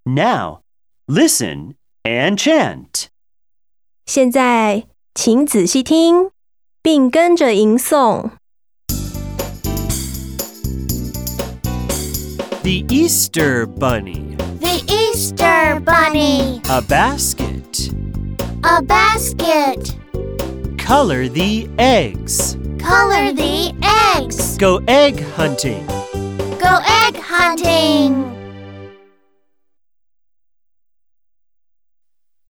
Now, listen and chant. 现在，请仔细听，并跟着吟诵。 The Easter Bunny. The Easter Bunny. A basket. A basket. Color the eggs. Color the eggs. Go egg hunting. Go egg hunting.